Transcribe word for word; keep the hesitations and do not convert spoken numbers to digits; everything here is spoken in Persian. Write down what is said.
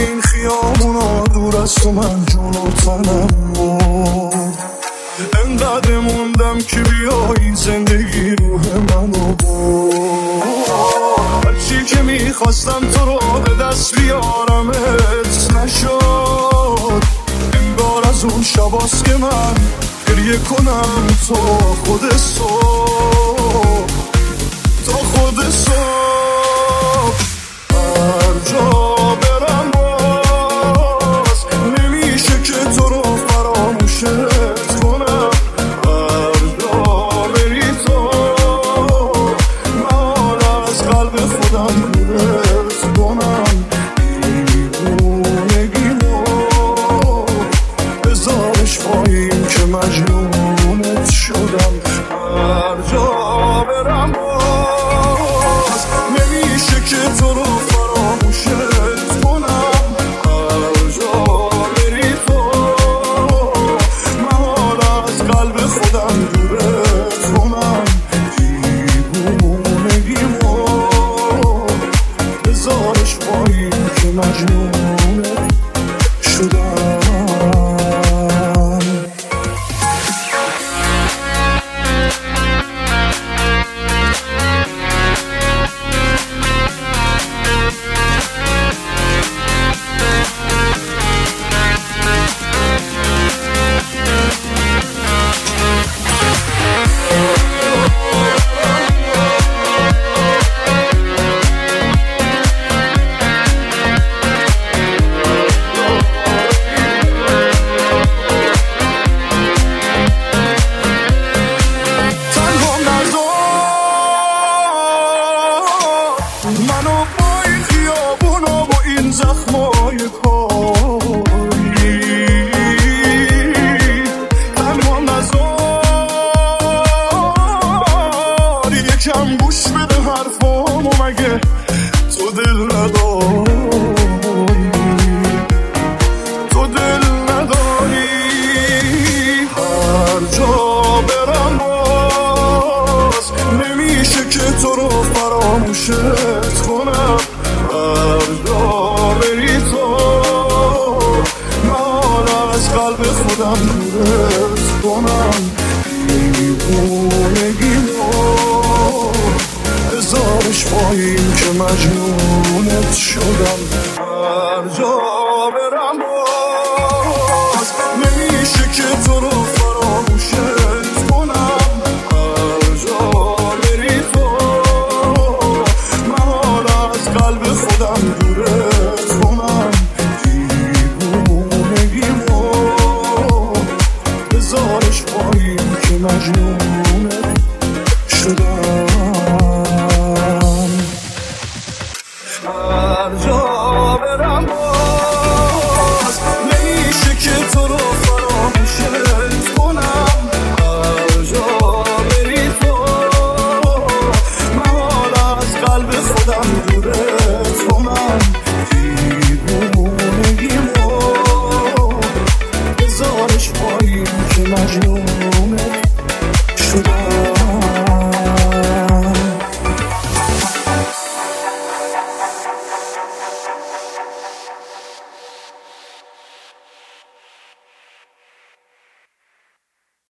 این خیابونا دور از تو من جلو تنم مرد. انقدر موندم که بیایی زندگی روح منو برد. هرچی که میخواستم تو رو به دست بیارمت نشد. انگار از اون شباست که من گریه کنم تو خود صبح، تا خود صبح. هر جا برم باز نمیشه که تو رو فراموشت کنم. هر جا بری تو من از قلب خودم دورت کنم. دیوونگیمو بذارش پایین که مجنونت شدم. هر جا برم باز نمیشه که تو رو فراموشت کنم. هر جا بری تو من از قلب خودم دورت کنم. دیوونگیمو بذارش پایین که مجنونت شدم. منو با این خیابون و با این زخمای کاری تنها نذار. یکم گوش بده حرفامو، مگه تو دل نداری؟ تو دل نداری. هر جا برم باز نمیشه که تو رو فراموشت کنم. هر جا بری تو من از قلب خودم دورت کنم. دیوونگیمو بذارش پایین که مجنونت شدم. هر جا برم باز نمیشه که تو رو فراموشت کنم. هر جا بری تو من از قلب خودم دورت کنم. دیوونگیمو بذارش پایین که مجنونت شدم. هر جا برم باز نمیشه که تو رو فراموشت کنم. هر جا بری تو من از قلب خودم دورت کنم. دیوونگیمو بذارش پایین که مجنون